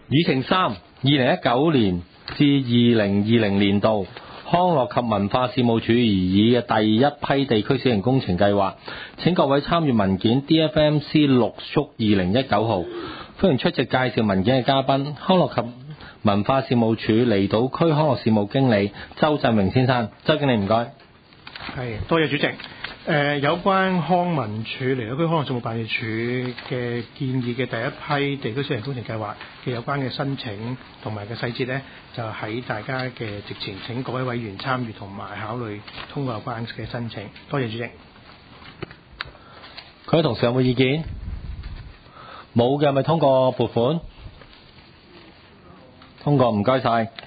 議程3 2019年至2020年度康樂及文化事務署擬議嘅第一批地區小型工程計劃，請各位參與文件 DFMC 6/2019號。歡迎出席介紹文件嘅嘉賓，康樂及文化事務署離島區康樂事務經理周振榮先生。周經理唔該。 係，多謝主席。有關康文署離島區康樂事務辦事處嘅建議嘅第一批地區小型工程計劃嘅有關嘅申請同埋嘅細節呢，就喺大家嘅席前，請各位委員參與同埋考慮通過有關嘅申請。多謝主席。 各位同事有冇意見？冇嘅咪通過撥款？通過，唔該晒。